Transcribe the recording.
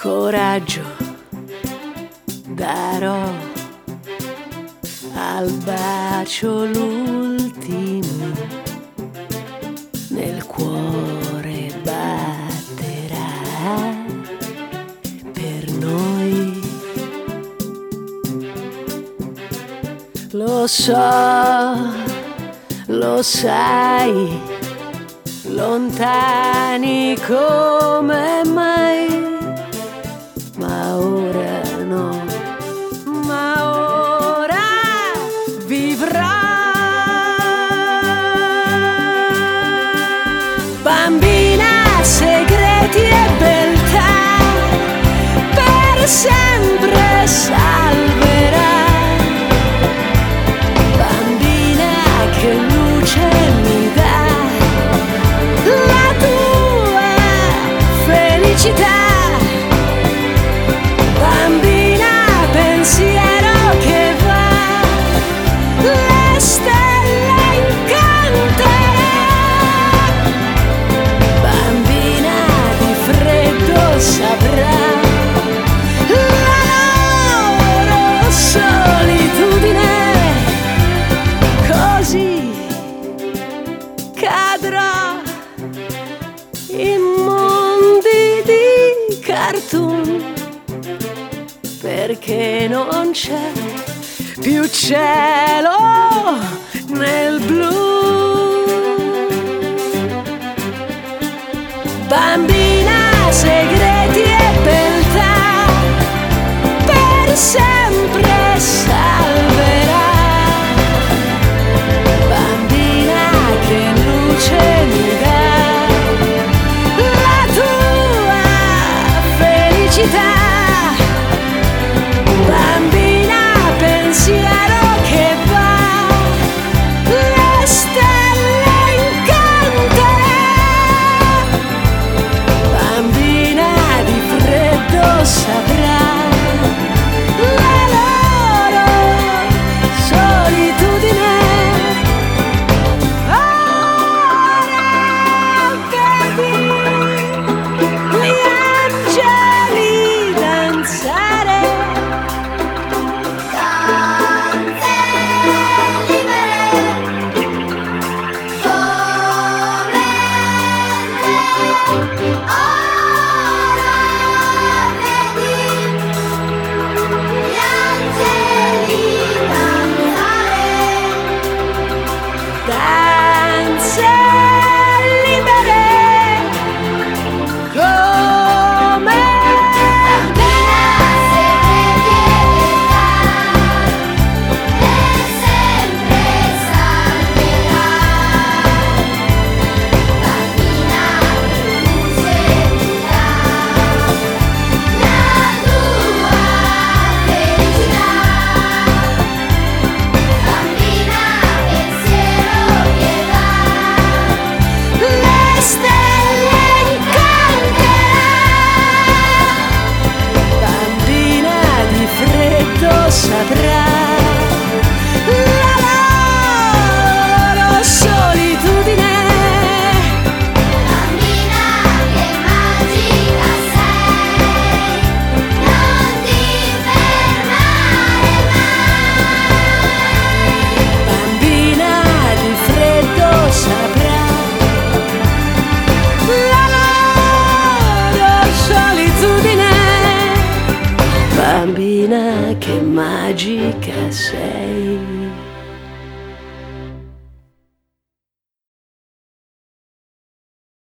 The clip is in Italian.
coraggio darò al bacio l'ultimo, nel cuore batterà per noi. Lo so, lo sai, lontani come mai, ma ora no, ma ora vivrò. Bambina, segreti e beltà, per sempre salverà. Bambina, che luce mi dà la tua felicità. Bambina, pensiero che va, le stelle incanterà. Bambina, di freddo saprà la loro solitudine. Così cadrò in mondi di cartoon, perché non c'è più cielo nel blu. Bambina, segreti e beltà, per sempre salverà. Bambina, che luce mi dà la tua felicità. Bambina, pensiero che va, le stelle incanterà. Bambina, di freddo saprà la loro solitudine. Ora vedi gli angeli danzare. Danze libere come te. Ora vedi gli angeli danzare. Danze libere come Bambina, segreti e beltà, per sempre salverà. Bambina, luce mi dà la tua felicità. Bambina, pensiero che va, le stelle incanterà. Bambina, di freddo saprà la loro solitudine. bambina, che magica sei, non ti fermare mai. Bambina, di freddo saprà la loro solitudine. Bambina, che magica sei.